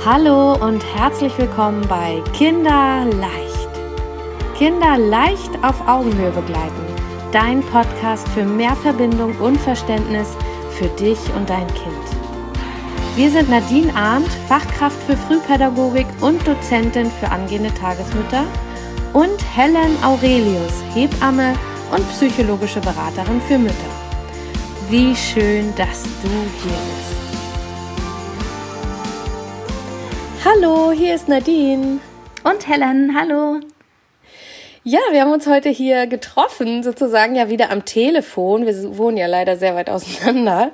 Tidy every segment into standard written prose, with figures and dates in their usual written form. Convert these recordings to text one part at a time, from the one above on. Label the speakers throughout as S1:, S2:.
S1: Hallo und herzlich willkommen bei Kinder leicht. Kinder leicht auf Augenhöhe begleiten. Dein Podcast für mehr Verbindung und Verständnis für dich und dein Kind. Wir sind Nadine Arndt, Fachkraft für Frühpädagogik und Dozentin für angehende Tagesmütter, und Helen Aurelius, Hebamme und psychologische Beraterin für Mütter. Wie schön, dass du hier bist. Hallo, hier ist Nadine.
S2: Und Helen, hallo.
S1: Ja, wir haben uns heute hier getroffen, sozusagen ja wieder am Telefon. Wir wohnen ja leider sehr weit auseinander.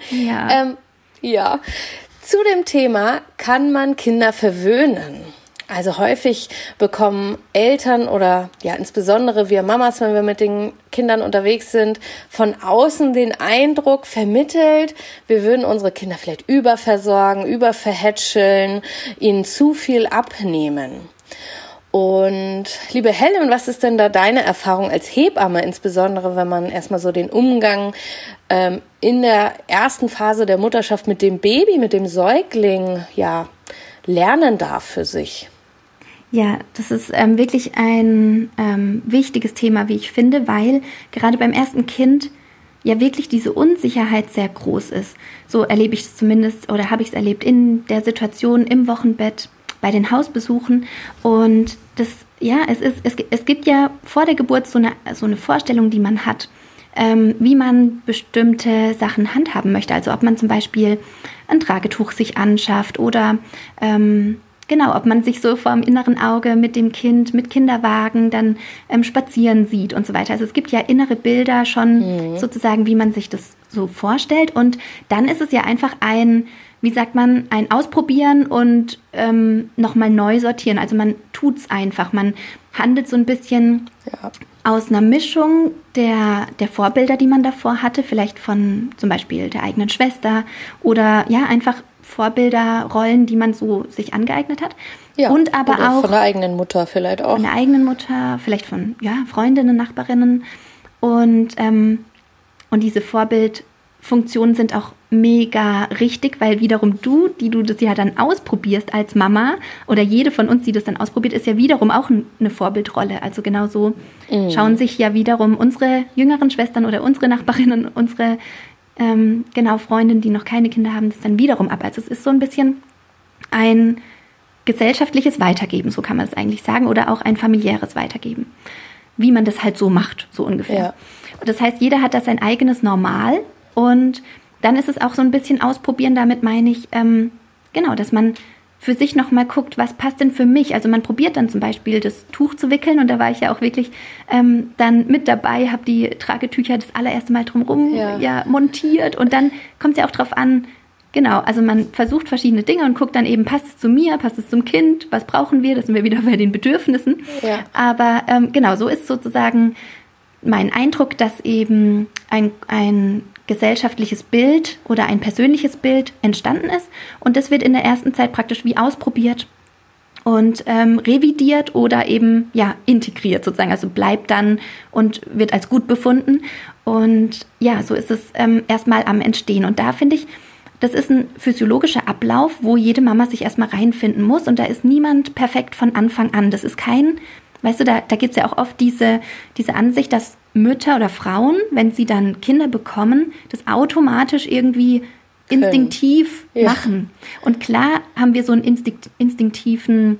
S2: Ja.
S1: Zu dem Thema, kann man Kinder verwöhnen? Also häufig bekommen Eltern oder ja insbesondere wir Mamas, wenn wir mit den Kindern unterwegs sind, von außen den Eindruck vermittelt, wir würden unsere Kinder vielleicht überversorgen, überverhätscheln, ihnen zu viel abnehmen. Und liebe Helen, was ist denn da deine Erfahrung als Hebamme, insbesondere wenn man erstmal so den Umgang in der ersten Phase der Mutterschaft mit dem Baby, mit dem Säugling, ja, lernen darf für sich?
S2: Ja, das ist wirklich ein wichtiges Thema, wie ich finde, weil gerade beim ersten Kind ja wirklich diese Unsicherheit sehr groß ist. So erlebe ich es zumindest oder habe ich es erlebt in der Situation im Wochenbett, bei den Hausbesuchen. Und das, ja, es gibt ja vor der Geburt so eine Vorstellung, die man hat, wie man bestimmte Sachen handhaben möchte. Also ob man zum Beispiel ein Tragetuch sich anschafft oder ob man sich so vor dem inneren Auge mit dem Kind, mit Kinderwagen dann spazieren sieht und so weiter. Also es gibt ja innere Bilder schon sozusagen, wie man sich das so vorstellt. Und dann ist es ja einfach ein Ausprobieren und nochmal neu sortieren. Also man tut's einfach. Man handelt so ein bisschen aus einer Mischung der Vorbilder, die man davor hatte, vielleicht von zum Beispiel der eigenen Schwester oder ja einfach Vorbilderrollen, die man so sich angeeignet hat.
S1: Ja,
S2: und aber
S1: oder
S2: auch
S1: von der eigenen Mutter vielleicht auch.
S2: Von der eigenen Mutter, vielleicht von Freundinnen, Nachbarinnen. Und diese Vorbildfunktionen sind auch mega richtig, weil wiederum du das ja dann ausprobierst als Mama oder jede von uns, die das dann ausprobiert, ist ja wiederum auch eine Vorbildrolle. Also genauso schauen sich ja wiederum unsere jüngeren Schwestern oder unsere Nachbarinnen, unsere Freundinnen, die noch keine Kinder haben, das dann wiederum ab. Also es ist so ein bisschen ein gesellschaftliches Weitergeben, so kann man es eigentlich sagen, oder auch ein familiäres Weitergeben, wie man das halt so macht, so ungefähr.
S1: Ja.
S2: Und das heißt, jeder hat da sein eigenes Normal und dann ist es auch so ein bisschen ausprobieren, damit meine ich, dass man für sich nochmal guckt, was passt denn für mich? Also man probiert dann zum Beispiel das Tuch zu wickeln und da war ich ja auch wirklich dann mit dabei, habe die Tragetücher das allererste Mal drumherum montiert und dann kommt es ja auch drauf an, also man versucht verschiedene Dinge und guckt dann eben, passt es zu mir, passt es zum Kind, was brauchen wir? Da sind wir wieder bei den Bedürfnissen.
S1: Ja.
S2: Aber so ist sozusagen mein Eindruck, dass eben ein gesellschaftliches Bild oder ein persönliches Bild entstanden ist und das wird in der ersten Zeit praktisch wie ausprobiert und revidiert oder eben integriert sozusagen, also bleibt dann und wird als gut befunden und so ist es erstmal am Entstehen und da finde ich, das ist ein physiologischer Ablauf, wo jede Mama sich erstmal reinfinden muss und da ist niemand perfekt von Anfang an, das ist kein, weißt du, da gibt es ja auch oft diese Ansicht, dass Mütter oder Frauen, wenn sie dann Kinder bekommen, das automatisch irgendwie instinktiv machen. Und klar haben wir so einen instinktiven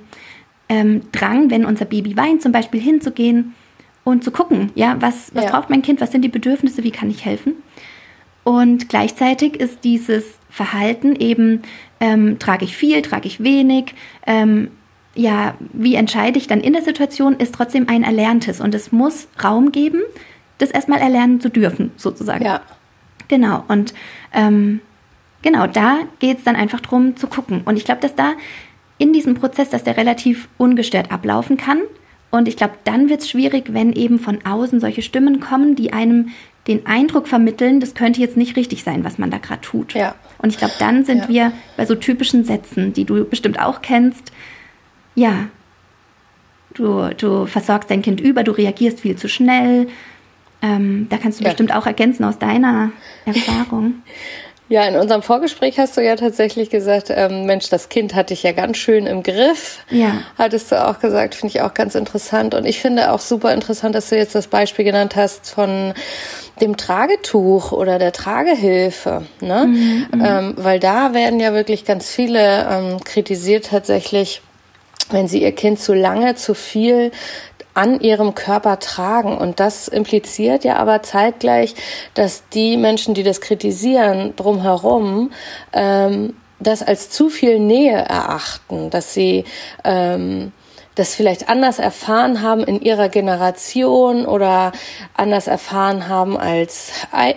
S2: Drang, wenn unser Baby weint, zum Beispiel hinzugehen und zu gucken, was braucht mein Kind, was sind die Bedürfnisse, wie kann ich helfen? Und gleichzeitig ist dieses Verhalten eben, trage ich viel, trage ich wenig, wie entscheide ich dann in der Situation, ist trotzdem ein Erlerntes. Und es muss Raum geben, das erstmal erlernen zu dürfen, sozusagen.
S1: Ja.
S2: Genau. Und da geht es dann einfach drum zu gucken. Und ich glaube, dass da in diesem Prozess, dass der relativ ungestört ablaufen kann. Und ich glaube, dann wird es schwierig, wenn eben von außen solche Stimmen kommen, die einem den Eindruck vermitteln, das könnte jetzt nicht richtig sein, was man da gerade tut.
S1: Ja.
S2: Und ich glaube, dann sind wir bei so typischen Sätzen, die du bestimmt auch kennst. Ja, du versorgst dein Kind über, du reagierst viel zu schnell. Da kannst du bestimmt auch ergänzen aus deiner Erfahrung.
S1: Ja, in unserem Vorgespräch hast du ja tatsächlich gesagt, Mensch, das Kind hatte ich ja ganz schön im Griff.
S2: Ja.
S1: Hattest du auch gesagt, finde ich auch ganz interessant. Und ich finde auch super interessant, dass du jetzt das Beispiel genannt hast von dem Tragetuch oder der Tragehilfe, ne? Weil da werden ja wirklich ganz viele kritisiert tatsächlich, wenn sie ihr Kind zu lange, zu viel an ihrem Körper tragen. Und das impliziert ja aber zeitgleich, dass die Menschen, die das kritisieren, drumherum, das als zu viel Nähe erachten, dass sie das vielleicht anders erfahren haben in ihrer Generation oder anders erfahren haben als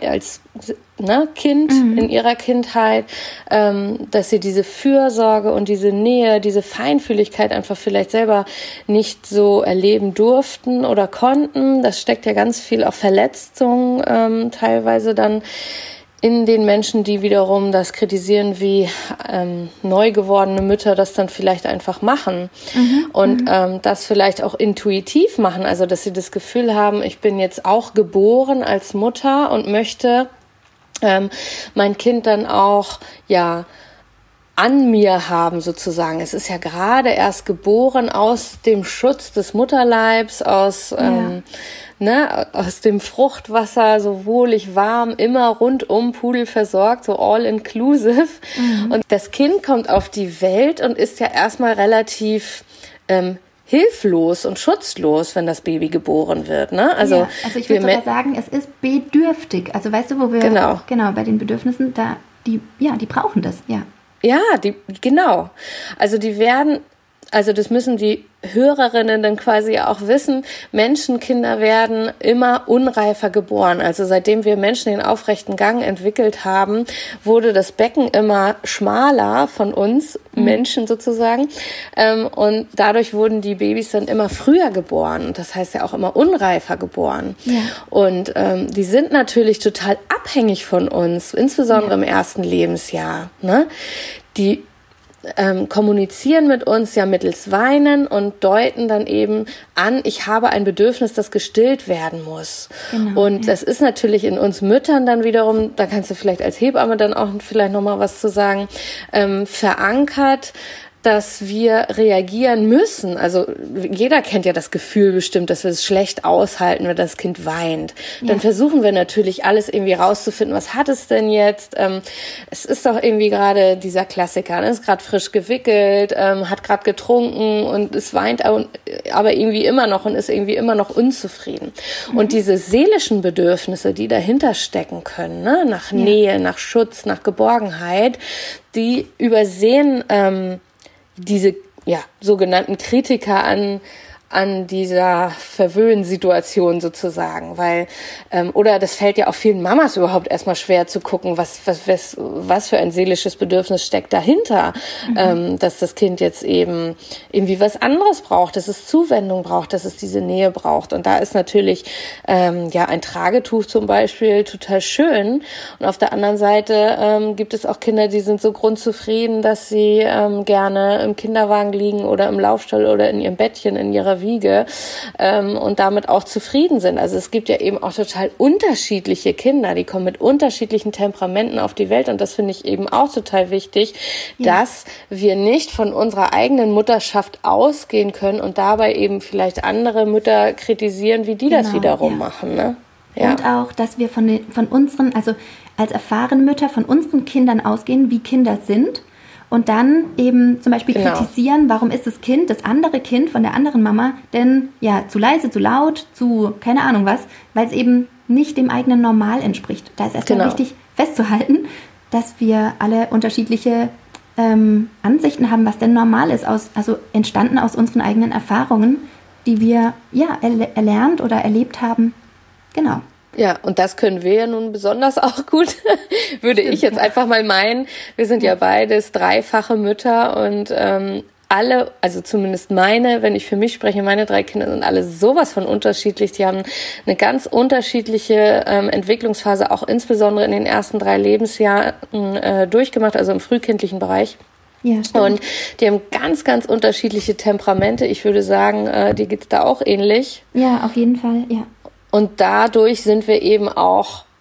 S1: Kind in ihrer Kindheit, dass sie diese Fürsorge und diese Nähe, diese Feinfühligkeit einfach vielleicht selber nicht so erleben durften oder konnten. Das steckt ja ganz viel auch Verletzung teilweise dann in den Menschen, die wiederum das kritisieren, wie neu gewordene Mütter das dann vielleicht einfach machen und das vielleicht auch intuitiv machen, also dass sie das Gefühl haben, ich bin jetzt auch geboren als Mutter und möchte mein Kind dann auch, an mir haben sozusagen. Es ist ja gerade erst geboren aus dem Schutz des Mutterleibs, aus dem Fruchtwasser, so wohlig warm, immer rundum pudelversorgt, so all inclusive. Und das Kind kommt auf die Welt und ist ja erstmal relativ hilflos und schutzlos, wenn das Baby geboren wird, ne? Also
S2: ich würde sogar sagen, es ist bedürftig. Also weißt du, wo wir genau bei den Bedürfnissen, die brauchen das, ja.
S1: Ja, genau. Also das müssen die Hörerinnen dann quasi auch wissen, Menschenkinder werden immer unreifer geboren. Also seitdem wir Menschen den aufrechten Gang entwickelt haben, wurde das Becken immer schmaler von uns, Menschen sozusagen. Und dadurch wurden die Babys dann immer früher geboren. Und das heißt ja auch immer unreifer geboren. Ja. Und die sind natürlich total abhängig von uns, insbesondere im ersten Lebensjahr, ne? Die kommunizieren mit uns ja mittels Weinen und deuten dann eben an, ich habe ein Bedürfnis, das gestillt werden muss. Genau, und das ist natürlich in uns Müttern dann wiederum, da kannst du vielleicht als Hebamme dann auch vielleicht nochmal was zu sagen, verankert, dass wir reagieren müssen. Also jeder kennt ja das Gefühl bestimmt, dass wir es schlecht aushalten, wenn das Kind weint. Dann versuchen wir natürlich alles irgendwie rauszufinden, was hat es denn jetzt? Es ist doch irgendwie gerade dieser Klassiker, ne? Ist gerade frisch gewickelt, hat gerade getrunken und es weint aber irgendwie immer noch und ist irgendwie immer noch unzufrieden. Und diese seelischen Bedürfnisse, die dahinter stecken können, ne? Nach Nähe, nach Schutz, nach Geborgenheit, die übersehen diese sogenannten Kritiker an dieser Verwöhnsituation sozusagen, weil oder das fällt ja auch vielen Mamas überhaupt erstmal schwer zu gucken, was für ein seelisches Bedürfnis steckt dahinter, dass das Kind jetzt eben irgendwie was anderes braucht, dass es Zuwendung braucht, dass es diese Nähe braucht. Und da ist natürlich ein Tragetuch zum Beispiel total schön. Und auf der anderen Seite gibt es auch Kinder, die sind so grundzufrieden, dass sie gerne im Kinderwagen liegen oder im Laufstall oder in ihrem Bettchen, in ihrer Wiege und damit auch zufrieden sind. Also es gibt ja eben auch total unterschiedliche Kinder, die kommen mit unterschiedlichen Temperamenten auf die Welt und das finde ich eben auch total wichtig, dass wir nicht von unserer eigenen Mutterschaft ausgehen können und dabei eben vielleicht andere Mütter kritisieren, wie die das wiederum machen. Ne? Ja.
S2: Und auch, dass wir von unseren, also als erfahrene Mütter von unseren Kindern ausgehen, wie Kinder sind. Und dann eben zum Beispiel kritisieren, warum ist das andere Kind von der anderen Mama denn zu leise, zu laut, zu keine Ahnung was, weil es eben nicht dem eigenen Normal entspricht. Da ist erstmal wichtig festzuhalten, dass wir alle unterschiedliche Ansichten haben, was denn normal ist, also entstanden aus unseren eigenen Erfahrungen, die wir erlernt oder erlebt haben. Genau.
S1: Ja, und das können wir ja nun besonders auch gut, würde ich jetzt einfach mal meinen. Wir sind ja beides dreifache Mütter und alle, also zumindest wenn ich für mich spreche, meine 3 Kinder sind alle sowas von unterschiedlich. Die haben eine ganz unterschiedliche Entwicklungsphase, auch insbesondere in den ersten 3 Lebensjahren durchgemacht, also im frühkindlichen Bereich. Ja, stimmt. Und die haben ganz, ganz unterschiedliche Temperamente. Ich würde sagen, dir geht's da auch ähnlich.
S2: Ja, auf jeden Fall, ja.
S1: Und dadurch sind wir eben auch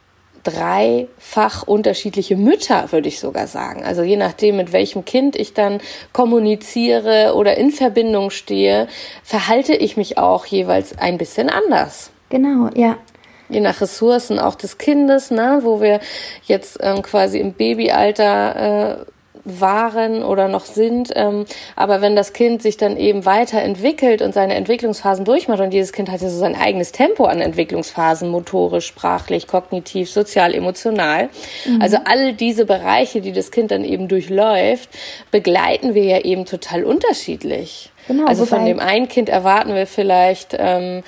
S1: dreifach unterschiedliche Mütter, würde ich sogar sagen. Also je nachdem, mit welchem Kind ich dann kommuniziere oder in Verbindung stehe, verhalte ich mich auch jeweils ein bisschen anders.
S2: Genau, ja.
S1: Je nach Ressourcen auch des Kindes, ne, wo wir jetzt quasi im Babyalter waren oder noch sind, aber wenn das Kind sich dann eben weiterentwickelt und seine Entwicklungsphasen durchmacht, und jedes Kind hat ja so sein eigenes Tempo an Entwicklungsphasen, motorisch, sprachlich, kognitiv, sozial, emotional. Also all diese Bereiche, die das Kind dann eben durchläuft, begleiten wir ja eben total unterschiedlich.
S2: Genau,
S1: also von dem einen Kind erwarten wir vielleicht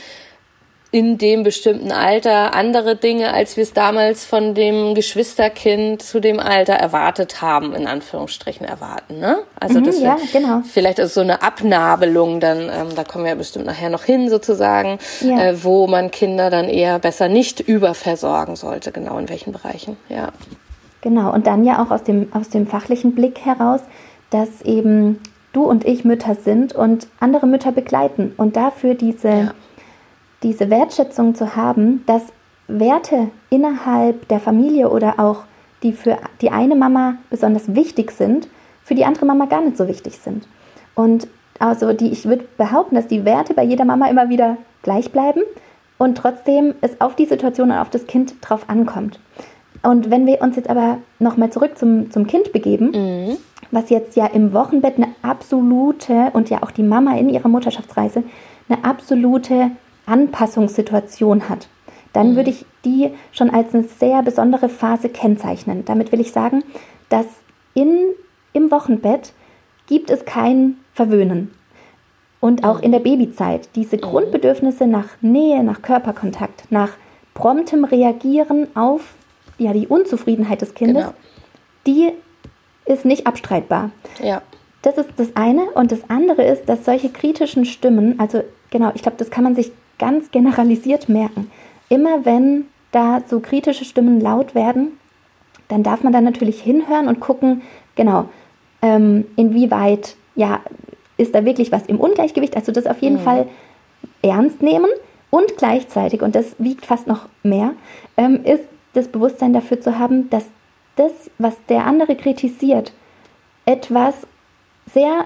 S1: in dem bestimmten Alter andere Dinge, als wir es damals von dem Geschwisterkind zu dem Alter erwartet haben, in Anführungsstrichen erwarten, ne? Also das
S2: ja, genau.
S1: Vielleicht ist so eine Abnabelung, dann da kommen wir ja bestimmt nachher noch hin sozusagen,
S2: Ja.
S1: wo man Kinder dann eher besser nicht überversorgen sollte, genau in welchen Bereichen, ja.
S2: Genau, und dann ja auch aus dem fachlichen Blick heraus, dass eben du und ich Mütter sind und andere Mütter begleiten und dafür diese Wertschätzung zu haben, dass Werte innerhalb der Familie oder auch die für die eine Mama besonders wichtig sind, für die andere Mama gar nicht so wichtig sind. Und also ich würde behaupten, dass die Werte bei jeder Mama immer wieder gleich bleiben und trotzdem es auf die Situation und auf das Kind drauf ankommt. Und wenn wir uns jetzt aber nochmal zurück zum Kind begeben, was jetzt ja im Wochenbett eine absolute, und ja auch die Mama in ihrer Mutterschaftsreise, eine absolute Anpassungssituation hat, dann würde ich die schon als eine sehr besondere Phase kennzeichnen. Damit will ich sagen, dass im Wochenbett gibt es kein Verwöhnen. Und auch in der Babyzeit, diese Grundbedürfnisse nach Nähe, nach Körperkontakt, nach promptem Reagieren auf die Unzufriedenheit des Kindes, die ist nicht abstreitbar.
S1: Ja.
S2: Das ist das eine. Und das andere ist, dass solche kritischen Stimmen, also genau, ich glaube, das kann man sich ganz generalisiert merken. Immer wenn da so kritische Stimmen laut werden, dann darf man dann natürlich hinhören und gucken, genau, inwieweit, ist da wirklich was im Ungleichgewicht, also das auf jeden Fall ernst nehmen und gleichzeitig, und das wiegt fast noch mehr, ist das Bewusstsein dafür zu haben, dass das, was der andere kritisiert, etwas sehr,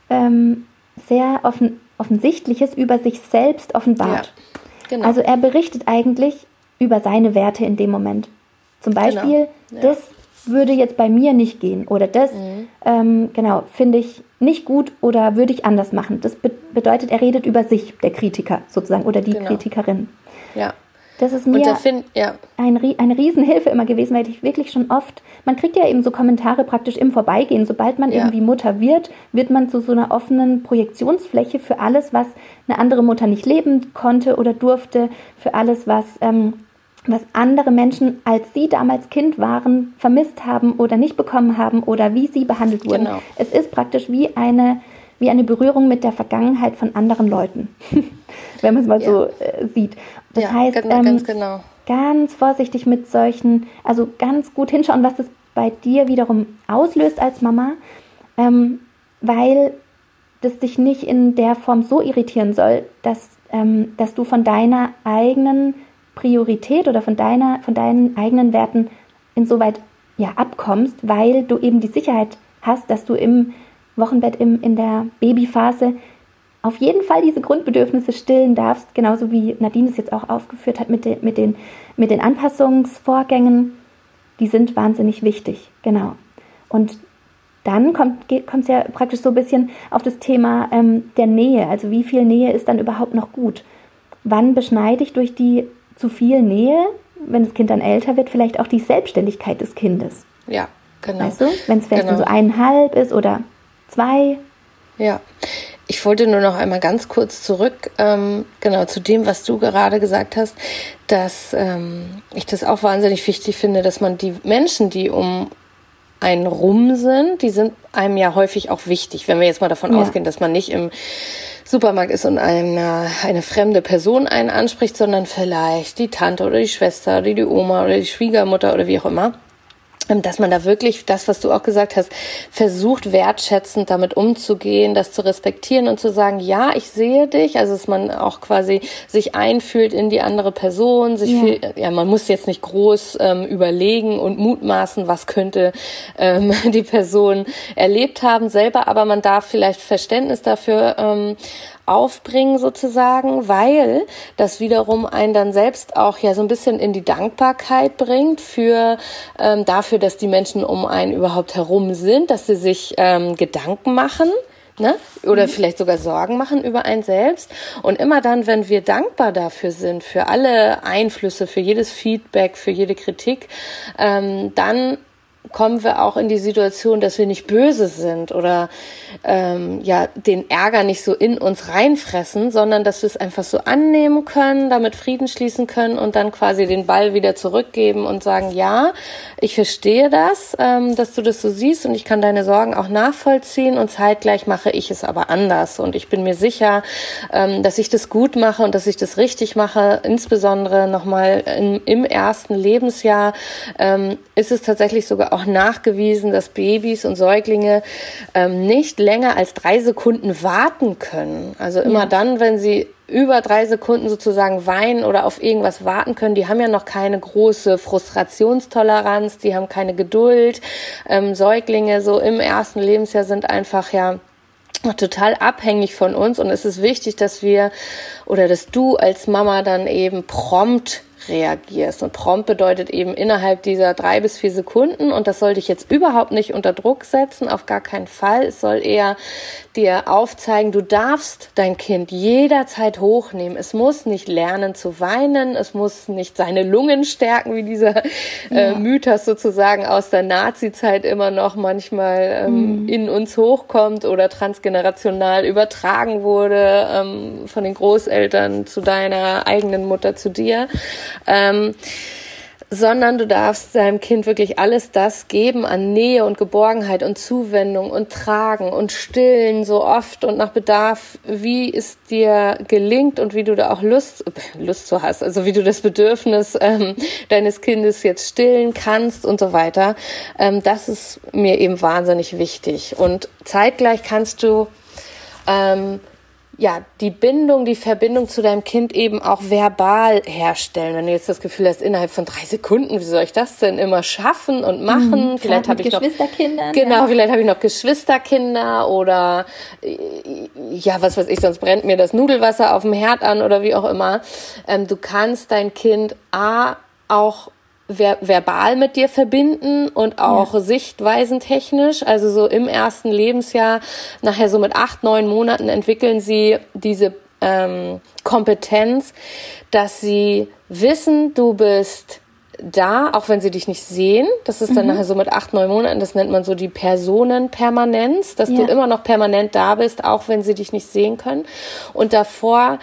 S2: sehr Offensichtliches über sich selbst offenbart.
S1: Ja, genau.
S2: Also er berichtet eigentlich über seine Werte in dem Moment. Zum Beispiel, das würde jetzt bei mir nicht gehen oder das finde ich nicht gut oder würde ich anders machen. Das bedeutet, er redet über sich, der Kritiker sozusagen oder die Kritikerin. Ja. Das ist mir eine Riesenhilfe immer gewesen, weil ich wirklich schon oft, man kriegt ja eben so Kommentare praktisch im Vorbeigehen. Sobald man irgendwie Mutter wird man zu so einer offenen Projektionsfläche für alles, was eine andere Mutter nicht leben konnte oder durfte, für alles, was andere Menschen, als sie damals Kind waren, vermisst haben oder nicht bekommen haben oder wie sie behandelt wurden. Genau. Es ist praktisch wie eine Berührung mit der Vergangenheit von anderen Leuten, wenn man es mal so sieht. Das heißt,
S1: ganz genau.
S2: Ganz vorsichtig mit solchen, also ganz gut hinschauen, was das bei dir wiederum auslöst als Mama, weil das dich nicht in der Form so irritieren soll, dass du von deiner eigenen Priorität oder von deinen eigenen Werten insoweit abkommst, weil du eben die Sicherheit hast, dass du im Wochenbett in der Babyphase auf jeden Fall diese Grundbedürfnisse stillen darfst, genauso wie Nadine es jetzt auch aufgeführt hat mit den Anpassungsvorgängen. Die sind wahnsinnig wichtig, genau. Und dann kommt es ja praktisch so ein bisschen auf das Thema der Nähe. Also wie viel Nähe ist dann überhaupt noch gut? Wann beschneide ich durch die zu viel Nähe, wenn das Kind dann älter wird, vielleicht auch die Selbstständigkeit des Kindes?
S1: Ja, genau.
S2: Weißt du, wenn es vielleicht so 1,5 ist oder 2.
S1: Ja, ich wollte nur noch einmal ganz kurz zurück, zu dem, was du gerade gesagt hast, dass ich das auch wahnsinnig wichtig finde, dass man die Menschen, die um einen rum sind, die sind einem ja häufig auch wichtig, wenn wir jetzt mal davon ausgehen, dass man nicht im Supermarkt ist und eine fremde Person einen anspricht, sondern vielleicht die Tante oder die Schwester oder die Oma oder die Schwiegermutter oder wie auch immer. dass man da wirklich das, was du auch gesagt hast, versucht wertschätzend damit umzugehen, das zu respektieren und zu sagen, ja, ich sehe dich, also dass man auch quasi sich einfühlt in die andere Person, man muss jetzt nicht groß überlegen und mutmaßen, was könnte die Person erlebt haben selber, aber man darf vielleicht Verständnis dafür aufbringen sozusagen, weil das wiederum einen dann selbst auch ja so ein bisschen in die Dankbarkeit bringt für dafür, dass die Menschen um einen überhaupt herum sind, dass sie sich Gedanken machen, ne? Oder vielleicht sogar Sorgen machen über einen selbst. Und immer dann, wenn wir dankbar dafür sind, für alle Einflüsse, für jedes Feedback, für jede Kritik, dann kommen wir auch in die Situation, dass wir nicht böse sind oder den Ärger nicht so in uns reinfressen, sondern dass wir es einfach so annehmen können, damit Frieden schließen können und dann quasi den Ball wieder zurückgeben und sagen, ja, ich verstehe das, dass du das so siehst und ich kann deine Sorgen auch nachvollziehen und zeitgleich mache ich es aber anders und ich bin mir sicher, dass ich das gut mache und dass ich das richtig mache, insbesondere nochmal im ersten Lebensjahr ist es tatsächlich sogar auch nachgewiesen, dass Babys und Säuglinge nicht länger als 3 Sekunden warten können. Also immer dann, wenn sie über 3 Sekunden sozusagen weinen oder auf irgendwas warten können, die haben ja noch keine große Frustrationstoleranz, die haben keine Geduld. Säuglinge so im ersten Lebensjahr sind einfach total abhängig von uns und es ist wichtig, dass du als Mama dann eben prompt reagierst. Und prompt bedeutet eben innerhalb dieser 3 bis 4 Sekunden und das soll dich jetzt überhaupt nicht unter Druck setzen, auf gar keinen Fall. Es soll eher dir aufzeigen, du darfst dein Kind jederzeit hochnehmen. Es muss nicht lernen zu weinen, es muss nicht seine Lungen stärken, wie dieser Mythos sozusagen aus der Nazi-Zeit immer noch manchmal in uns hochkommt oder transgenerational übertragen wurde von den Großeltern zu deiner eigenen Mutter, zu dir. Sondern du darfst deinem Kind wirklich alles das geben an Nähe und Geborgenheit und Zuwendung und Tragen und Stillen so oft und nach Bedarf, wie es dir gelingt und wie du da auch Lust zu hast, also wie du das Bedürfnis deines Kindes jetzt stillen kannst und so weiter. Das ist mir eben wahnsinnig wichtig und zeitgleich kannst du die Verbindung zu deinem Kind eben auch verbal herstellen. Wenn du jetzt das Gefühl hast, innerhalb von 3 Sekunden, wie soll ich das denn immer schaffen und machen? Vielleicht habe ich
S2: Geschwisterkinder.
S1: Genau, vielleicht habe ich noch Geschwisterkinder oder was weiß ich, sonst brennt mir das Nudelwasser auf dem Herd an oder wie auch immer. Du kannst dein Kind auch verbal mit dir verbinden und auch sichtweisentechnisch, also so im ersten Lebensjahr, nachher so mit 8, 9 Monaten entwickeln sie diese Kompetenz, dass sie wissen, du bist da, auch wenn sie dich nicht sehen. Das ist dann nachher so mit 8, 9 Monaten, das nennt man so die Personenpermanenz, dass du immer noch permanent da bist, auch wenn sie dich nicht sehen können. Und davor,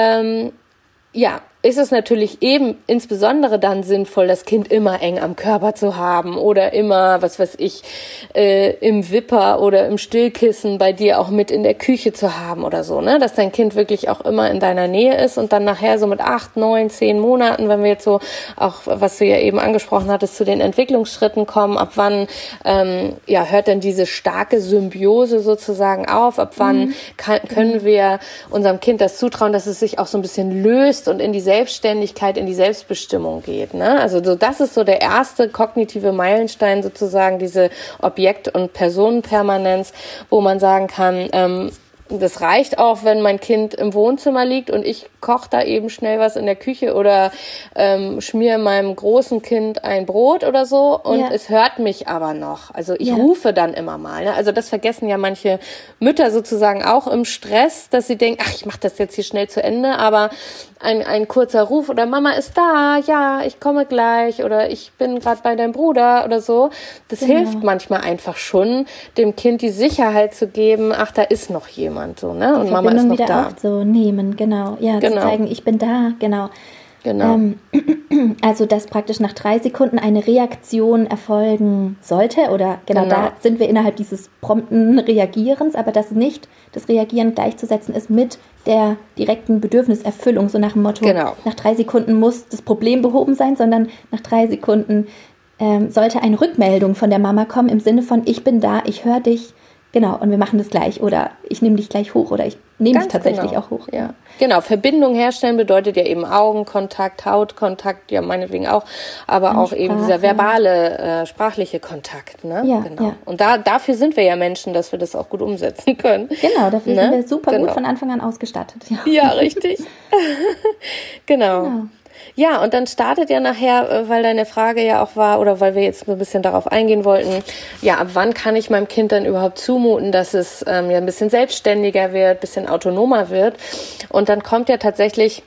S1: ist es natürlich eben insbesondere dann sinnvoll, das Kind immer eng am Körper zu haben oder immer, was weiß ich, im Wipper oder im Stillkissen bei dir auch mit in der Küche zu haben oder so, ne? Dass dein Kind wirklich auch immer in deiner Nähe ist und dann nachher so mit 8, 9, 10 Monaten, wenn wir jetzt so auch, was du ja eben angesprochen hattest, zu den Entwicklungsschritten kommen, ab wann hört denn diese starke Symbiose sozusagen auf, ab wann können wir unserem Kind das zutrauen, dass es sich auch so ein bisschen löst und in die Selbstständigkeit, in die Selbstbestimmung geht, ne? Also so, das ist so der erste kognitive Meilenstein sozusagen, diese Objekt- und Personenpermanenz, wo man sagen kann, das reicht auch, wenn mein Kind im Wohnzimmer liegt und ich koche da eben schnell was in der Küche oder schmiere meinem großen Kind ein Brot oder so und es hört mich aber noch. Also ich rufe dann immer mal. Ne? Also das vergessen ja manche Mütter sozusagen auch im Stress, dass sie denken, ach, ich mache das jetzt hier schnell zu Ende, aber ein kurzer Ruf oder Mama ist da, ja, ich komme gleich oder ich bin gerade bei deinem Bruder oder so. Das hilft manchmal einfach schon, dem Kind die Sicherheit zu geben, ach, da ist noch jemand, so, ne? Und Mama ist noch
S2: wieder
S1: da.
S2: Auch so nehmen, genau. Ja, zu zeigen, ich bin da, genau. Also, dass praktisch nach 3 Sekunden eine Reaktion erfolgen sollte oder da sind wir innerhalb dieses prompten Reagierens, aber dass nicht das Reagieren gleichzusetzen ist mit der direkten Bedürfniserfüllung, so nach dem Motto, nach 3 Sekunden muss das Problem behoben sein, sondern nach 3 Sekunden sollte eine Rückmeldung von der Mama kommen im Sinne von, ich bin da, ich höre dich, genau, und wir machen das gleich oder ich nehme dich gleich hoch oder ich nehme dich tatsächlich auch hoch.
S1: Ja. Genau, Verbindung herstellen bedeutet ja eben Augenkontakt, Hautkontakt, ja meinetwegen auch, aber auch eben dieser verbale, sprachliche Kontakt. Ne?
S2: Ja,
S1: genau.
S2: Ja.
S1: Und dafür sind wir ja Menschen, dass wir das auch gut umsetzen können.
S2: Genau, dafür sind wir super gut von Anfang an ausgestattet.
S1: Ja, richtig. Genau. Ja, und dann startet ja nachher, weil deine Frage ja auch war, oder weil wir jetzt so ein bisschen darauf eingehen wollten, ja, ab wann kann ich meinem Kind dann überhaupt zumuten, dass es ja ein bisschen selbstständiger wird, ein bisschen autonomer wird. Und dann kommt ja tatsächlich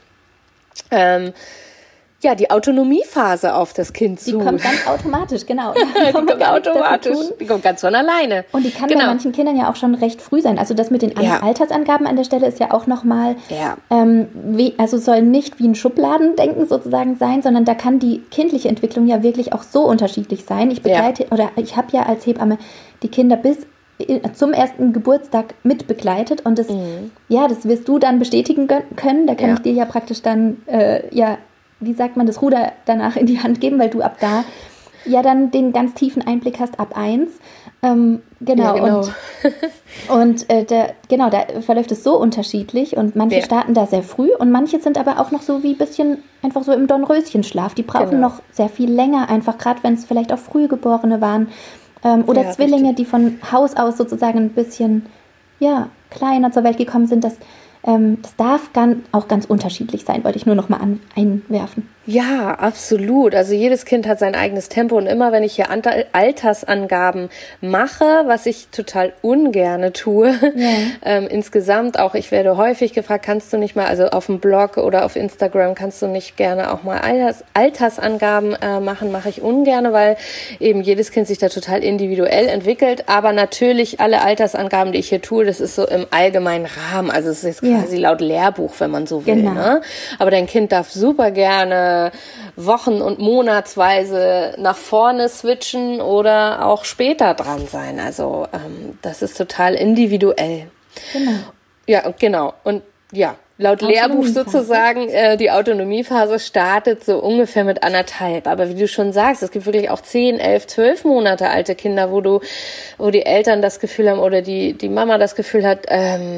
S1: die Autonomiephase auf das Kind zu.
S2: Die kommt ganz automatisch, genau.
S1: Die kommt automatisch. Die kommt ganz von alleine.
S2: Und die kann bei manchen Kindern ja auch schon recht früh sein. Also das mit den Altersangaben an der Stelle ist ja auch nochmal, also soll nicht wie ein Schubladendenken sozusagen sein, sondern da kann die kindliche Entwicklung ja wirklich auch so unterschiedlich sein. Ich begleite, oder ich habe ja als Hebamme die Kinder bis zum ersten Geburtstag mit begleitet und das wirst du dann bestätigen können. Da kann ich dir ja praktisch dann, wie sagt man, das Ruder danach in die Hand geben, weil du ab da ja dann den ganz tiefen Einblick hast, ab 1. Genau. Und da verläuft es so unterschiedlich und manche starten da sehr früh und manche sind aber auch noch so wie ein bisschen einfach so im Dornröschenschlaf. Die brauchen noch sehr viel länger, einfach gerade wenn es vielleicht auch Frühgeborene waren oder Zwillinge, die von Haus aus sozusagen ein bisschen kleiner zur Welt gekommen sind. Das darf auch ganz unterschiedlich sein, wollte ich nur noch mal einwerfen.
S1: Ja, absolut. Also jedes Kind hat sein eigenes Tempo und immer wenn ich hier Altersangaben mache, was ich total ungerne tue, insgesamt auch, ich werde häufig gefragt, kannst du nicht mal, also auf dem Blog oder auf Instagram, kannst du nicht gerne auch mal Altersangaben machen, mache ich ungerne, weil eben jedes Kind sich da total individuell entwickelt, aber natürlich alle Altersangaben, die ich hier tue, das ist so im allgemeinen Rahmen, also es ist jetzt quasi laut Lehrbuch, wenn man so will, ne? Aber dein Kind darf super gerne Wochen- und Monatsweise nach vorne switchen oder auch später dran sein. Also das ist total individuell.
S2: Genau.
S1: Ja, genau. Und ja, laut Lehrbuch sozusagen, die Autonomiephase startet so ungefähr mit 1,5. Aber wie du schon sagst, es gibt wirklich auch 10, 11, 12 Monate alte Kinder, wo die Eltern das Gefühl haben oder die Mama das Gefühl hat,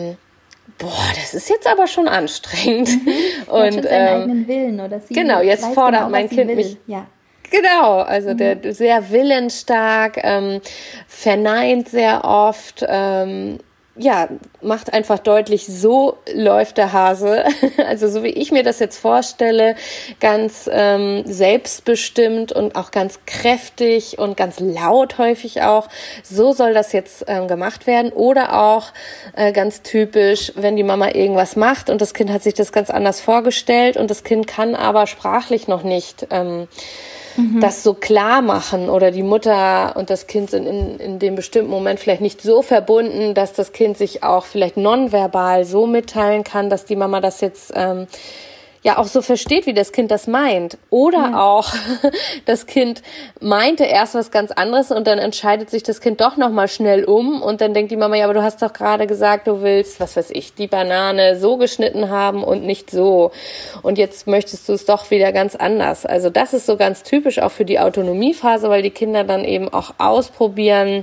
S1: das ist jetzt aber schon anstrengend.
S2: Und seinen eigenen Willen oder sie.
S1: Genau, jetzt fordert mein Kind mich.
S2: Ja.
S1: Genau, also der sehr willensstark, verneint sehr oft, macht einfach deutlich, so läuft der Hase. Also so wie ich mir das jetzt vorstelle, ganz selbstbestimmt und auch ganz kräftig und ganz laut häufig auch. So soll das jetzt gemacht werden. Oder auch ganz typisch, wenn die Mama irgendwas macht und das Kind hat sich das ganz anders vorgestellt und das Kind kann aber sprachlich noch nicht das so klar machen oder die Mutter und das Kind sind in dem bestimmten Moment vielleicht nicht so verbunden, dass das Kind sich auch vielleicht nonverbal so mitteilen kann, dass die Mama das jetzt auch so versteht, wie das Kind das meint. Oder auch das Kind meinte erst was ganz anderes und dann entscheidet sich das Kind doch nochmal schnell um und dann denkt die Mama, ja, aber du hast doch gerade gesagt, du willst, was weiß ich, die Banane so geschnitten haben und nicht so. Und jetzt möchtest du es doch wieder ganz anders. Also das ist so ganz typisch auch für die Autonomiephase, weil die Kinder dann eben auch ausprobieren,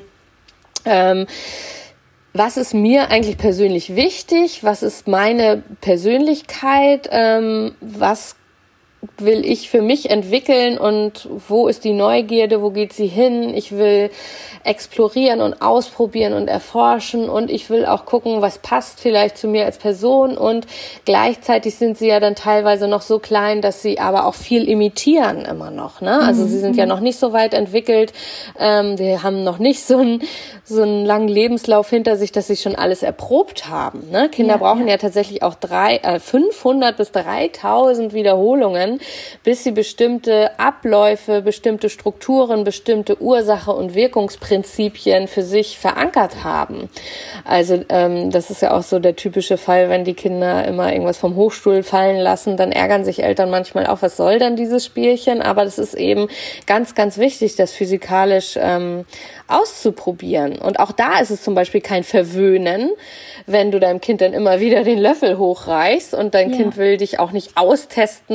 S1: was ist mir eigentlich persönlich wichtig? Was ist meine Persönlichkeit? Was will ich für mich entwickeln und wo ist die Neugierde? Wo geht sie hin? Ich will explorieren und ausprobieren und erforschen und ich will auch gucken, was passt vielleicht zu mir als Person und gleichzeitig sind sie ja dann teilweise noch so klein, dass sie aber auch viel imitieren immer noch, ne? Also sie sind ja noch nicht so weit entwickelt, die haben noch nicht so einen langen Lebenslauf hinter sich, dass sie schon alles erprobt haben, ne? Kinder brauchen ja tatsächlich auch 500 bis 3000 Wiederholungen, bis sie bestimmte Abläufe, bestimmte Strukturen, bestimmte Ursache- und Wirkungsprinzipien für sich verankert haben. Also das ist ja auch so der typische Fall, wenn die Kinder immer irgendwas vom Hochstuhl fallen lassen, dann ärgern sich Eltern manchmal auch, was soll denn dieses Spielchen? Aber das ist eben ganz, ganz wichtig, das physikalisch auszuprobieren. Und auch da ist es zum Beispiel kein Verwöhnen, wenn du deinem Kind dann immer wieder den Löffel hochreichst und dein Kind will dich auch nicht austesten oder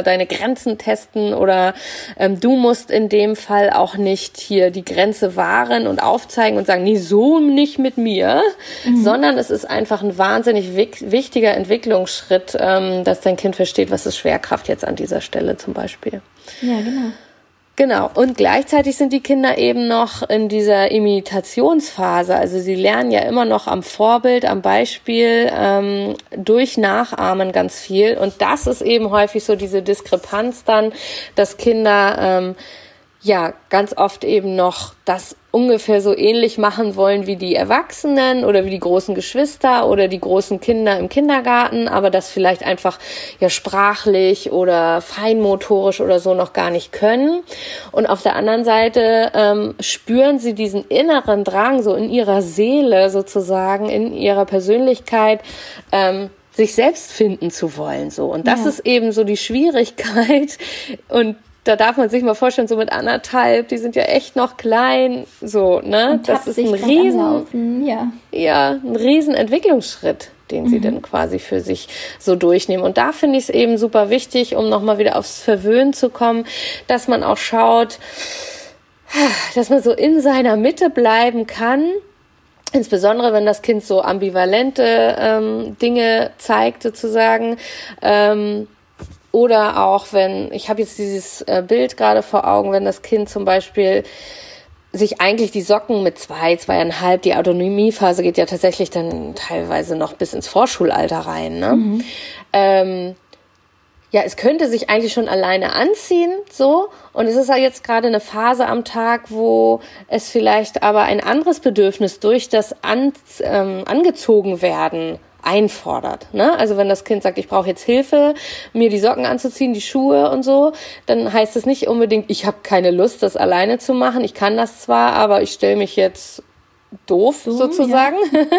S1: oder deine Grenzen testen oder du musst in dem Fall auch nicht hier die Grenze wahren und aufzeigen und sagen, nee, so nicht mit mir, sondern es ist einfach ein wahnsinnig wichtiger Entwicklungsschritt, dass dein Kind versteht, was ist Schwerkraft jetzt an dieser Stelle zum Beispiel.
S2: Ja, genau.
S1: Genau, und gleichzeitig sind die Kinder eben noch in dieser Imitationsphase, also sie lernen ja immer noch am Vorbild, am Beispiel, durch Nachahmen ganz viel und das ist eben häufig so diese Diskrepanz dann, dass Kinder ganz oft eben noch das ungefähr so ähnlich machen wollen wie die Erwachsenen oder wie die großen Geschwister oder die großen Kinder im Kindergarten, aber das vielleicht einfach sprachlich oder feinmotorisch oder so noch gar nicht können. Und auf der anderen Seite spüren sie diesen inneren Drang so in ihrer Seele sozusagen, in ihrer Persönlichkeit, sich selbst finden zu wollen, so. Und das ist eben so die Schwierigkeit und da darf man sich mal vorstellen, so mit 1,5, die sind ja echt noch klein, so, ne?
S2: Und
S1: das ist ein riesen Entwicklungsschritt, den sie dann quasi für sich so durchnehmen. Und da finde ich es eben super wichtig, um nochmal wieder aufs Verwöhnen zu kommen, dass man auch schaut, dass man so in seiner Mitte bleiben kann, insbesondere wenn das Kind so ambivalente Dinge zeigt sozusagen, oder auch wenn, ich habe jetzt dieses Bild gerade vor Augen, wenn das Kind zum Beispiel sich eigentlich die Socken mit 2, 2,5, die Autonomiephase geht ja tatsächlich dann teilweise noch bis ins Vorschulalter rein, ne? Es könnte sich eigentlich schon alleine anziehen, so. Und es ist ja jetzt gerade eine Phase am Tag, wo es vielleicht aber ein anderes Bedürfnis durch das angezogen werden einfordert, ne? Also wenn das Kind sagt, ich brauche jetzt Hilfe, mir die Socken anzuziehen, die Schuhe und so, dann heißt es nicht unbedingt, ich habe keine Lust, das alleine zu machen. Ich kann das zwar, aber ich stelle mich jetzt doof sozusagen,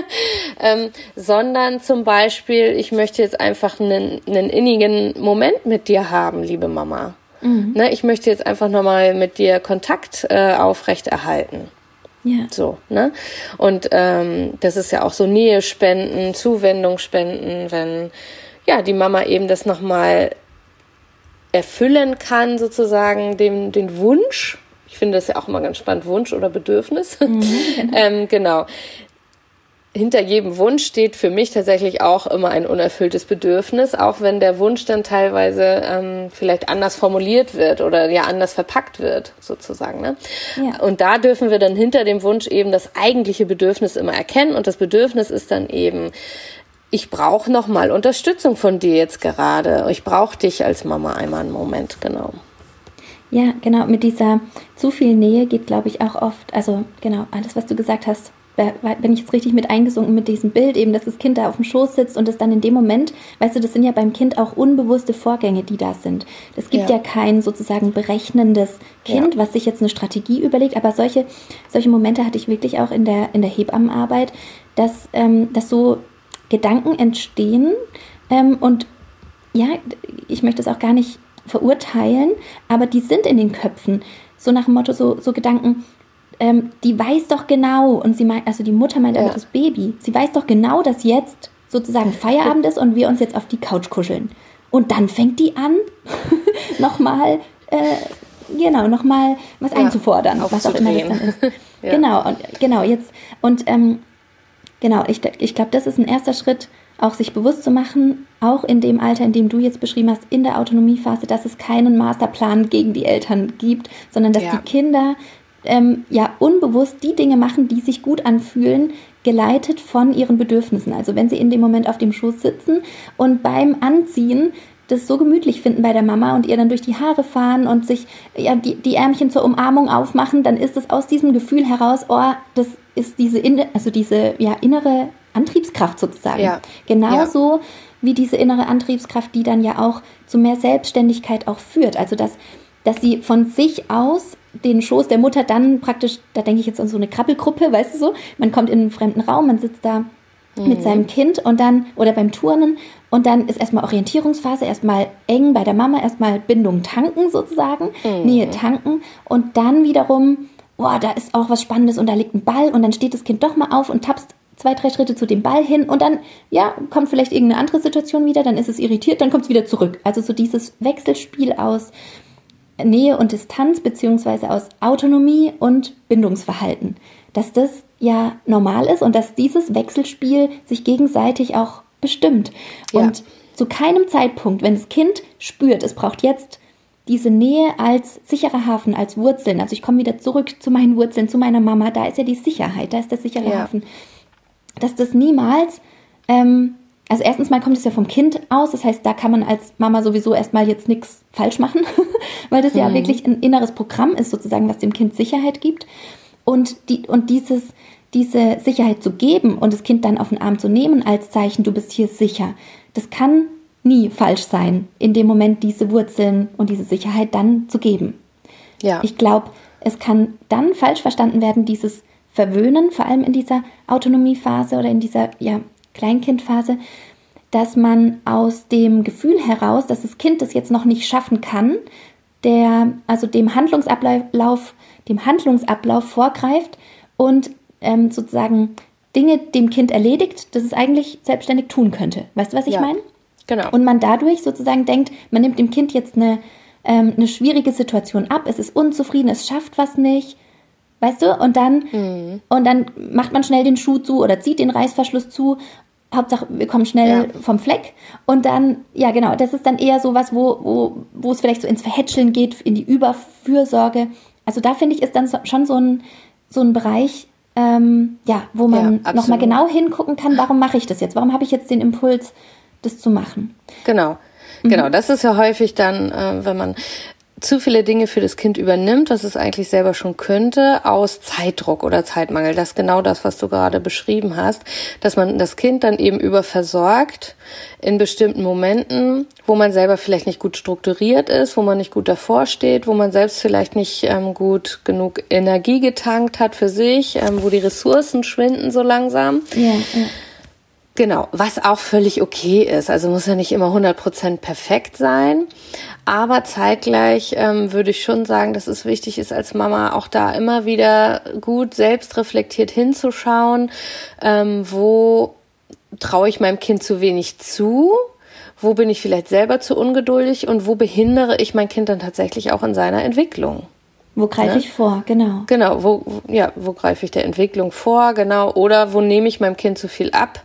S1: sondern zum Beispiel, ich möchte jetzt einfach einen innigen Moment mit dir haben, liebe Mama. Ne? Ich möchte jetzt einfach nochmal mit dir Kontakt aufrechterhalten.
S2: Ja.
S1: So, ne? Und das ist ja auch so Nähe spenden, Zuwendung spenden, wenn die Mama eben das nochmal erfüllen kann, sozusagen den Wunsch. Ich finde das ja auch immer ganz spannend, Wunsch oder Bedürfnis. Genau. Hinter jedem Wunsch steht für mich tatsächlich auch immer ein unerfülltes Bedürfnis, auch wenn der Wunsch dann teilweise vielleicht anders formuliert wird oder anders verpackt wird, sozusagen. Ne? Ja. Und da dürfen wir dann hinter dem Wunsch eben das eigentliche Bedürfnis immer erkennen und das Bedürfnis ist dann eben, ich brauche nochmal Unterstützung von dir jetzt gerade. Ich brauche dich als Mama einmal einen Moment, genau.
S2: Ja, genau, mit dieser zu viel Nähe geht, glaube ich, auch oft, also genau, alles, was du gesagt hast, bin ich jetzt richtig mit eingesunken mit diesem Bild, eben, dass das Kind da auf dem Schoß sitzt und es dann in dem Moment, weißt du, das sind ja beim Kind auch unbewusste Vorgänge, die da sind. Es gibt ja kein sozusagen berechnendes Kind, was sich jetzt eine Strategie überlegt, aber solche Momente hatte ich wirklich auch in der Hebammenarbeit, dass so Gedanken entstehen und ich möchte es auch gar nicht verurteilen, aber die sind in den Köpfen, so nach dem Motto, so Gedanken, die weiß doch genau, und die Mutter meint aber das Baby, sie weiß doch genau, dass jetzt sozusagen Feierabend ist und wir uns jetzt auf die Couch kuscheln. Und dann fängt die an, nochmal was einzufordern, was auch immer das dann ist. Ich glaube, das ist ein erster Schritt, auch sich bewusst zu machen, auch in dem Alter, in dem du jetzt beschrieben hast, in der Autonomiephase, dass es keinen Masterplan gegen die Eltern gibt, sondern dass die Kinder unbewusst die Dinge machen, die sich gut anfühlen, geleitet von ihren Bedürfnissen. Also wenn sie in dem Moment auf dem Schoß sitzen und beim Anziehen das so gemütlich finden bei der Mama und ihr dann durch die Haare fahren und sich die Ärmchen zur Umarmung aufmachen, dann ist es aus diesem Gefühl heraus, das ist diese innere Antriebskraft sozusagen. Ja. Genauso wie diese innere Antriebskraft, die dann ja auch zu mehr Selbstständigkeit auch führt. Also dass sie von sich aus den Schoß der Mutter dann praktisch, da denke ich jetzt an so eine Krabbelgruppe, weißt du so, man kommt in einen fremden Raum, man sitzt da mit seinem Kind und dann, oder beim Turnen, und dann ist erstmal Orientierungsphase, erstmal eng bei der Mama, erstmal Bindung tanken sozusagen, Nähe tanken und dann wiederum, da ist auch was Spannendes und da liegt ein Ball und dann steht das Kind doch mal auf und tapst 2, 3 Schritte zu dem Ball hin und dann, ja, kommt vielleicht irgendeine andere Situation wieder, dann ist es irritiert, dann kommt es wieder zurück. Also so dieses Wechselspiel aus Nähe und Distanz beziehungsweise aus Autonomie und Bindungsverhalten, dass das ja normal ist und dass dieses Wechselspiel sich gegenseitig auch bestimmt. Und zu keinem Zeitpunkt, wenn das Kind spürt, es braucht jetzt diese Nähe als sicherer Hafen, als Wurzeln, also ich komme wieder zurück zu meinen Wurzeln, zu meiner Mama, da ist ja die Sicherheit, da ist der sichere Hafen, dass das niemals, also erstens mal kommt es ja vom Kind aus, das heißt, da kann man als Mama sowieso erstmal jetzt nichts falsch machen, weil das ja wirklich ein inneres Programm ist sozusagen, was dem Kind Sicherheit gibt und diese Sicherheit zu geben und das Kind dann auf den Arm zu nehmen als Zeichen, du bist hier sicher, das kann nie falsch sein, in dem Moment diese Wurzeln und diese Sicherheit dann zu geben. Ja. Ich glaube, es kann dann falsch verstanden werden, dieses Verwöhnen, vor allem in dieser Autonomiephase oder in dieser Kleinkindphase, dass man aus dem Gefühl heraus, dass das Kind das jetzt noch nicht schaffen kann, dem Handlungsablauf vorgreift und sozusagen Dinge dem Kind erledigt, das es eigentlich selbstständig tun könnte. Weißt du, was ich meine?
S1: Genau.
S2: Und man dadurch sozusagen denkt, man nimmt dem Kind jetzt eine schwierige Situation ab, es ist unzufrieden, es schafft was nicht, weißt du? Und dann macht man schnell den Schuh zu oder zieht den Reißverschluss zu. Hauptsache, wir kommen schnell vom Fleck. Und dann, das ist dann eher sowas, wo es vielleicht so ins Verhätscheln geht, in die Überfürsorge. Also da finde ich, ist dann schon so ein Bereich, wo man nochmal genau hingucken kann, warum mache ich das jetzt? Warum habe ich jetzt den Impuls, das zu machen?
S1: Genau, das ist ja häufig dann, wenn man zu viele Dinge für das Kind übernimmt, was es eigentlich selber schon könnte, aus Zeitdruck oder Zeitmangel. Das ist genau das, was du gerade beschrieben hast, dass man das Kind dann eben überversorgt in bestimmten Momenten, wo man selber vielleicht nicht gut strukturiert ist, wo man nicht gut davor steht, wo man selbst vielleicht nicht gut genug Energie getankt hat für sich, wo die Ressourcen schwinden so langsam. Ja. Genau, was auch völlig okay ist. Also muss ja nicht immer 100% perfekt sein. Aber zeitgleich würde ich schon sagen, dass es wichtig ist, als Mama auch da immer wieder gut selbstreflektiert hinzuschauen, wo traue ich meinem Kind zu wenig zu, wo bin ich vielleicht selber zu ungeduldig und wo behindere ich mein Kind dann tatsächlich auch in seiner Entwicklung.
S2: Wo greife ich vor, genau.
S1: Genau, wo greife ich der Entwicklung vor, genau, oder wo nehme ich meinem Kind zu viel ab,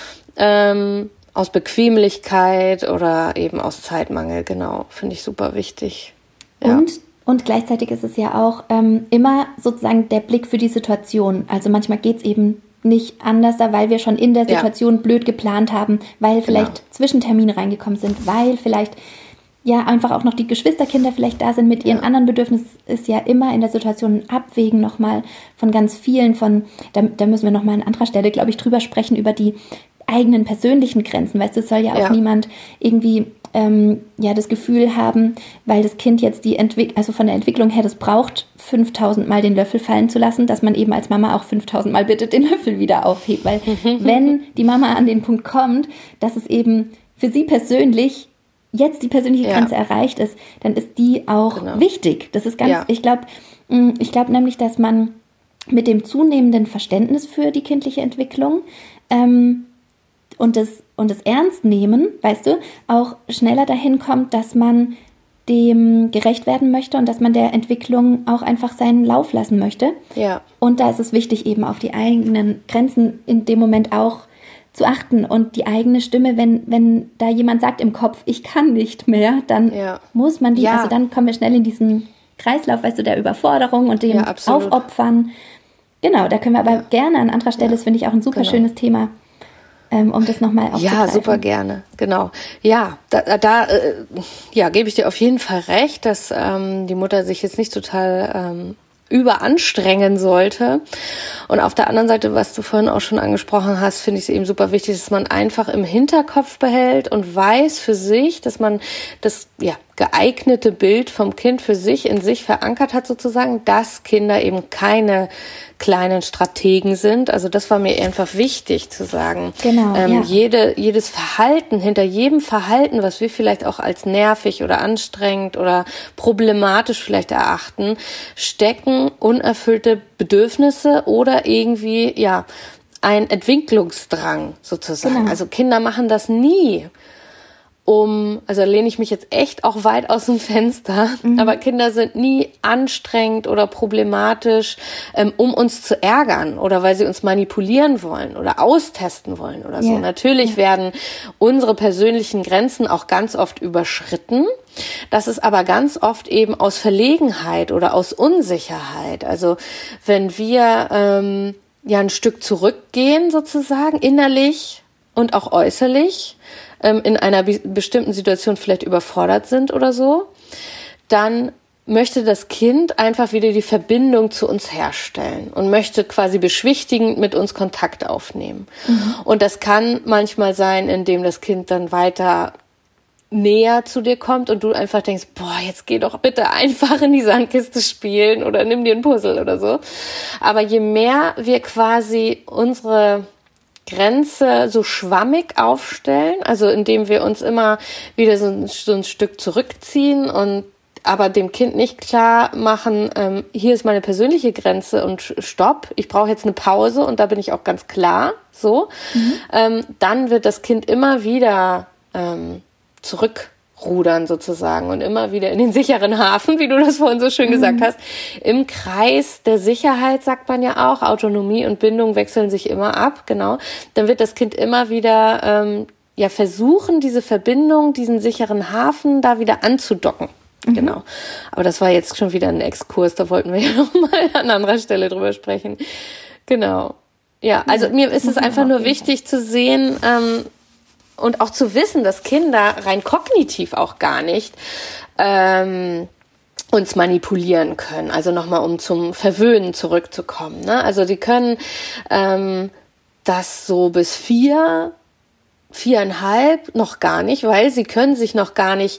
S1: aus Bequemlichkeit oder eben aus Zeitmangel, genau, finde ich super wichtig. Ja.
S2: Und gleichzeitig ist es ja auch immer sozusagen der Blick für die Situation. Also manchmal geht es eben nicht anders, weil wir schon in der Situation blöd geplant haben, weil vielleicht Zwischentermine reingekommen sind, weil vielleicht einfach auch noch die Geschwisterkinder vielleicht da sind mit ihren anderen Bedürfnissen, ist ja immer in der Situation ein Abwägen nochmal von ganz vielen, da müssen wir nochmal an anderer Stelle, glaube ich, drüber sprechen, über die eigenen persönlichen Grenzen, weißt du, es soll ja auch niemand irgendwie das Gefühl haben, weil das Kind jetzt also von der Entwicklung her, das braucht 5000 Mal den Löffel fallen zu lassen, dass man eben als Mama auch 5000 Mal bittet, den Löffel wieder aufhebt, weil wenn die Mama an den Punkt kommt, dass es eben für sie persönlich jetzt die persönliche Grenze erreicht ist, dann ist die auch wichtig. Das ist ganz, ich glaube nämlich, dass man mit dem zunehmenden Verständnis für die kindliche Entwicklung und das Ernstnehmen, weißt du, auch schneller dahin kommt, dass man dem gerecht werden möchte und dass man der Entwicklung auch einfach seinen Lauf lassen möchte. Ja. Und da ist es wichtig, eben auf die eigenen Grenzen in dem Moment auch zu achten und die eigene Stimme, wenn da jemand sagt im Kopf, ich kann nicht mehr, dann muss man also dann kommen wir schnell in diesen Kreislauf, weißt du, der Überforderung und dem Aufopfern. Genau, da können wir aber gerne an anderer Stelle, das finde ich auch ein super schönes Thema, um das nochmal aufzugreifen. Ja,
S1: super gerne, genau. Ja, da gebe ich dir auf jeden Fall recht, dass die Mutter sich jetzt nicht total überanstrengen sollte. Und auf der anderen Seite, was du vorhin auch schon angesprochen hast, finde ich es eben super wichtig, dass man einfach im Hinterkopf behält und weiß für sich, dass man das geeignete Bild vom Kind für sich in sich verankert hat sozusagen, dass Kinder eben keine kleinen Strategen sind. Also das war mir einfach wichtig zu sagen. Genau, jedes Verhalten, hinter jedem Verhalten, was wir vielleicht auch als nervig oder anstrengend oder problematisch vielleicht erachten, stecken unerfüllte Bedürfnisse oder irgendwie, ein Entwicklungsdrang sozusagen.
S2: Genau.
S1: Also Kinder machen das nie, also lehne ich mich jetzt echt auch weit aus dem Fenster, aber Kinder sind nie anstrengend oder problematisch, um uns zu ärgern oder weil sie uns manipulieren wollen oder austesten wollen oder so.
S2: Ja.
S1: Natürlich werden unsere persönlichen Grenzen auch ganz oft überschritten. Das ist aber ganz oft eben aus Verlegenheit oder aus Unsicherheit. Also wenn wir ein Stück zurückgehen sozusagen, innerlich und auch äußerlich, in einer bestimmten Situation vielleicht überfordert sind oder so, dann möchte das Kind einfach wieder die Verbindung zu uns herstellen und möchte quasi beschwichtigend mit uns Kontakt aufnehmen. Und das kann manchmal sein, indem das Kind dann weiter näher zu dir kommt und du einfach denkst, boah, jetzt geh doch bitte einfach in die Sandkiste spielen oder nimm dir ein Puzzle oder so. Aber je mehr wir quasi unsere Grenze so schwammig aufstellen, also indem wir uns immer wieder so ein Stück zurückziehen und aber dem Kind nicht klar machen, hier ist meine persönliche Grenze und stopp, ich brauche jetzt eine Pause und da bin ich auch ganz klar, so, dann wird das Kind immer wieder zurückrudern sozusagen und immer wieder in den sicheren Hafen, wie du das vorhin so schön gesagt hast. Im Kreis der Sicherheit sagt man ja auch, Autonomie und Bindung wechseln sich immer ab, genau. Dann wird das Kind immer wieder versuchen, diese Verbindung, diesen sicheren Hafen da wieder anzudocken. Genau. Aber das war jetzt schon wieder ein Exkurs, da wollten wir ja noch mal an anderer Stelle drüber sprechen. Genau. Ja, also mir ist es einfach nur wichtig zu sehen, und auch zu wissen, dass Kinder rein kognitiv auch gar nicht uns manipulieren können. Also nochmal, um zum Verwöhnen zurückzukommen. Ne? Also die können das so bis 4, 4,5 noch gar nicht, weil sie können sich noch gar nicht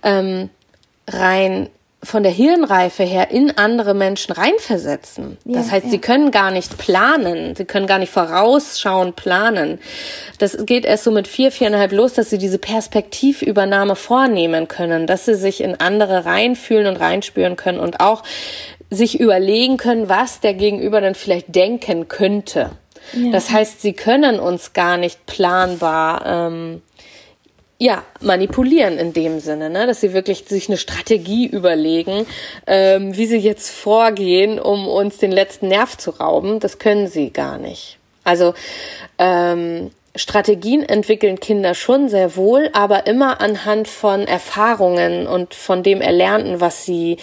S1: rein von der Hirnreife her in andere Menschen reinversetzen. Ja, das heißt, sie können gar nicht planen, sie können gar nicht vorausschauend planen. Das geht erst so mit 4, 4,5 los, dass sie diese Perspektivübernahme vornehmen können, dass sie sich in andere reinfühlen und reinspüren können und auch sich überlegen können, was der Gegenüber dann vielleicht denken könnte. Ja. Das heißt, sie können uns gar nicht planbar manipulieren in dem Sinne, ne? Dass sie wirklich sich eine Strategie überlegen, wie sie jetzt vorgehen, um uns den letzten Nerv zu rauben. Das können sie gar nicht. Also Strategien entwickeln Kinder schon sehr wohl, aber immer anhand von Erfahrungen und von dem Erlernten, was sie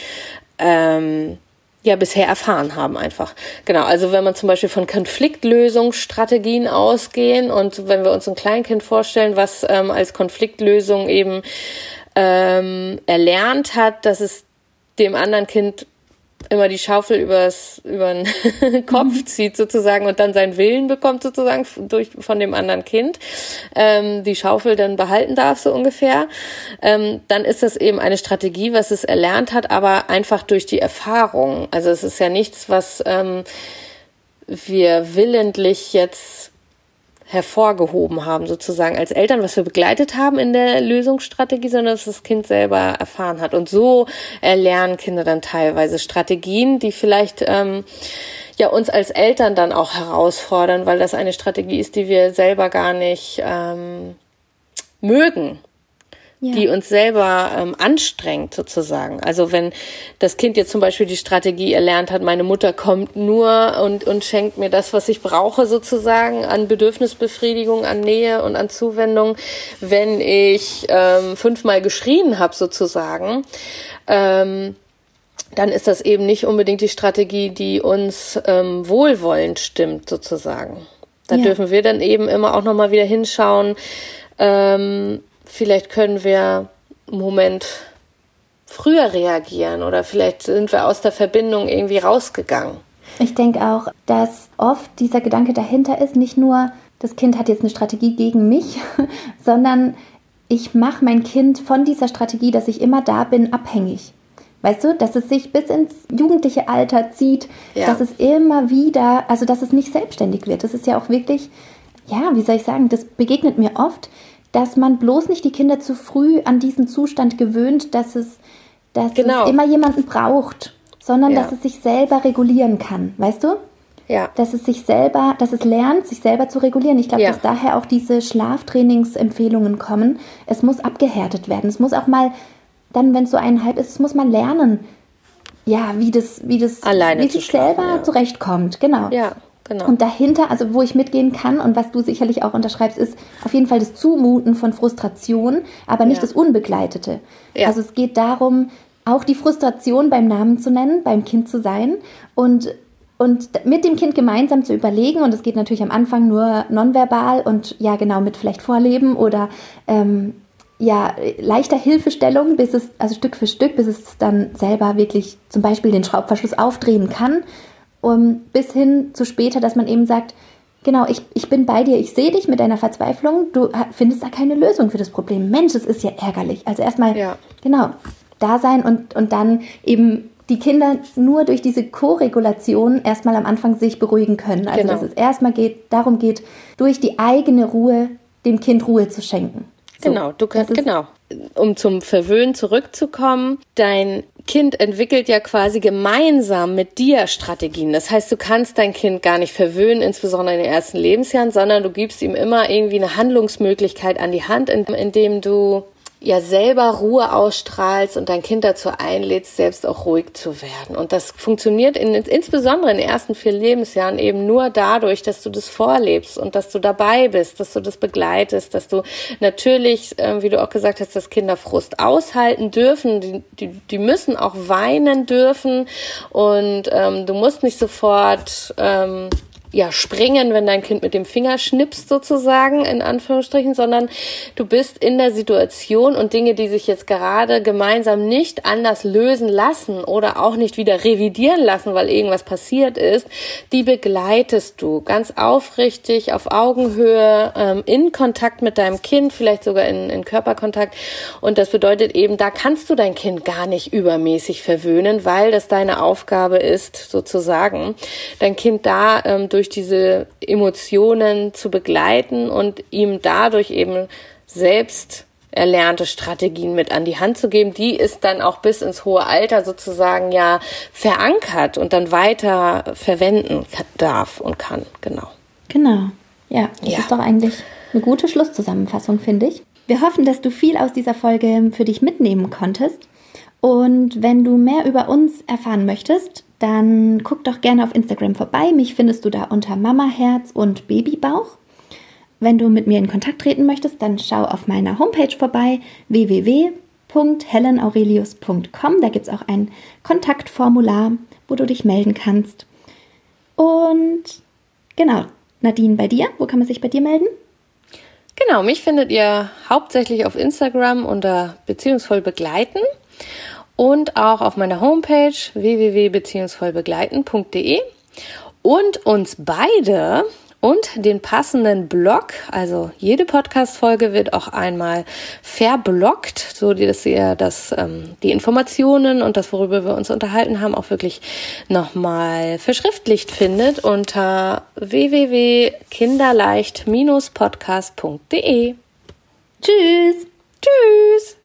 S1: bisher erfahren haben einfach. Genau, also wenn man zum Beispiel von Konfliktlösungsstrategien ausgehen und wenn wir uns ein Kleinkind vorstellen, was als Konfliktlösung eben erlernt hat, dass es dem anderen Kind immer die Schaufel über den Kopf zieht sozusagen und dann seinen Willen bekommt sozusagen von dem anderen Kind, die Schaufel dann behalten darf so ungefähr, dann ist das eben eine Strategie, was es erlernt hat, aber einfach durch die Erfahrung. Also es ist ja nichts, was wir willentlich jetzt hervorgehoben haben, sozusagen als Eltern, was wir begleitet haben in der Lösungsstrategie, sondern dass das Kind selber erfahren hat. Und so erlernen Kinder dann teilweise Strategien, die vielleicht uns als Eltern dann auch herausfordern, weil das eine Strategie ist, die wir selber gar nicht mögen. Ja. Die uns selber anstrengt sozusagen. Also wenn das Kind jetzt zum Beispiel die Strategie erlernt hat, meine Mutter kommt nur und schenkt mir das, was ich brauche sozusagen an Bedürfnisbefriedigung, an Nähe und an Zuwendung, wenn ich 5-mal geschrien habe sozusagen, dann ist das eben nicht unbedingt die Strategie, die uns wohlwollend stimmt sozusagen. Da dürfen wir dann eben immer auch nochmal wieder hinschauen, vielleicht können wir einen Moment früher reagieren oder vielleicht sind wir aus der Verbindung irgendwie rausgegangen.
S2: Ich denke auch, dass oft dieser Gedanke dahinter ist, nicht nur, das Kind hat jetzt eine Strategie gegen mich, sondern ich mache mein Kind von dieser Strategie, dass ich immer da bin, abhängig. Weißt du, dass es sich bis ins jugendliche Alter zieht, dass es immer wieder, also dass es nicht selbstständig wird. Das ist ja auch wirklich, wie soll ich sagen, das begegnet mir oft, dass man bloß nicht die Kinder zu früh an diesen Zustand gewöhnt, dass es immer jemanden braucht, sondern dass es sich selber regulieren kann, weißt du? dass es lernt, sich selber zu regulieren. Ich glaube, dass daher auch diese Schlaftrainingsempfehlungen kommen. Es muss abgehärtet werden. Es muss auch mal, dann, wenn es so 1,5 ist, es muss mal lernen, wie sich selber zurechtkommt. Genau.
S1: Ja, genau.
S2: Und dahinter, also wo ich mitgehen kann und was du sicherlich auch unterschreibst, ist auf jeden Fall das Zumuten von Frustration, aber nicht das Unbegleitete. Ja. Also es geht darum, auch die Frustration beim Namen zu nennen, beim Kind zu sein und mit dem Kind gemeinsam zu überlegen, und es geht natürlich am Anfang nur nonverbal und mit vielleicht Vorleben oder leichter Hilfestellung, Stück für Stück, bis es dann selber wirklich zum Beispiel den Schraubverschluss aufdrehen kann, bis hin zu später, dass man eben sagt, genau, ich bin bei dir, ich sehe dich mit deiner Verzweiflung, du findest da keine Lösung für das Problem. Mensch, es ist ja ärgerlich. Also erstmal, da sein und dann eben die Kinder nur durch diese Co-Regulation erstmal am Anfang sich beruhigen können. Also dass es erstmal darum geht, durch die eigene Ruhe dem Kind Ruhe zu schenken.
S1: Genau, um zum Verwöhnen zurückzukommen, dein Kind entwickelt ja quasi gemeinsam mit dir Strategien. Das heißt, du kannst dein Kind gar nicht verwöhnen, insbesondere in den ersten Lebensjahren, sondern du gibst ihm immer irgendwie eine Handlungsmöglichkeit an die Hand, indem du selber Ruhe ausstrahlst und dein Kind dazu einlädst, selbst auch ruhig zu werden. Und das funktioniert insbesondere in den ersten 4 Lebensjahren eben nur dadurch, dass du das vorlebst und dass du dabei bist, dass du das begleitest, dass du natürlich, wie du auch gesagt hast, dass Kinder Frust aushalten dürfen. Die müssen auch weinen dürfen und du musst nicht sofort springen, wenn dein Kind mit dem Finger schnipst sozusagen, in Anführungsstrichen, sondern du bist in der Situation und Dinge, die sich jetzt gerade gemeinsam nicht anders lösen lassen oder auch nicht wieder revidieren lassen, weil irgendwas passiert ist, die begleitest du ganz aufrichtig, auf Augenhöhe, in Kontakt mit deinem Kind, vielleicht sogar in Körperkontakt, und das bedeutet eben, da kannst du dein Kind gar nicht übermäßig verwöhnen, weil das deine Aufgabe ist, sozusagen, dein Kind da durch diese Emotionen zu begleiten und ihm dadurch eben selbst erlernte Strategien mit an die Hand zu geben, die es dann auch bis ins hohe Alter sozusagen verankert und dann weiter verwenden darf und kann.
S2: Genau. Ja, das ist doch eigentlich eine gute Schlusszusammenfassung, finde ich. Wir hoffen, dass du viel aus dieser Folge für dich mitnehmen konntest. Und wenn du mehr über uns erfahren möchtest, dann guck doch gerne auf Instagram vorbei. Mich findest du da unter Mamaherz und Babybauch. Wenn du mit mir in Kontakt treten möchtest, dann schau auf meiner Homepage vorbei, www.helenaurelius.com. Da gibt es auch ein Kontaktformular, wo du dich melden kannst. Und genau, Nadine, bei dir, wo kann man sich bei dir melden?
S1: Genau, mich findet ihr hauptsächlich auf Instagram unter Beziehungsvoll begleiten. Und auch auf meiner Homepage www.beziehungsvollbegleiten.de und uns beide und den passenden Blog, also jede Podcast-Folge wird auch einmal verbloggt, so dass ihr die Informationen und das, worüber wir uns unterhalten haben, auch wirklich nochmal verschriftlicht findet unter www.kinderleicht-podcast.de.
S2: Tschüss!
S1: Tschüss!